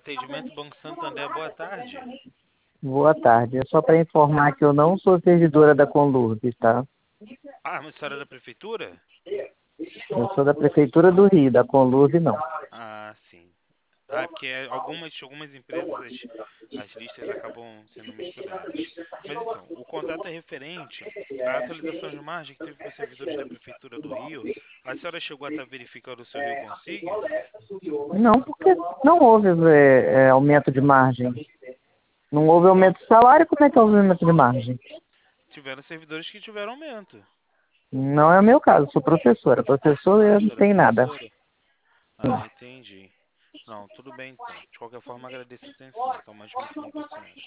Atendimento Banco Santander, boa tarde. Boa tarde. É só para informar que eu não sou servidora da Conlurb, tá? Ah, mas a senhora é da prefeitura? Eu sou da Prefeitura do Rio, da Conlurb não. Ah, sim. Ah, é porque algumas empresas as listas acabam sendo misturadas. Mas então, o contato é referente à atualização de margem que teve com os servidores da Prefeitura do Rio. A senhora chegou a estar verificando o seu Rio Consigne? Não, porque não houve aumento de margem. Não houve aumento de salário, como é que houve aumento de margem? Tiveram servidores que tiveram aumento. Não é o meu caso, sou professora. Professora não Senhora tem nada. professora? Ah, entendi. Não, tudo bem então. De qualquer forma, agradeço a atenção. Então, mais muito bom para a senhora.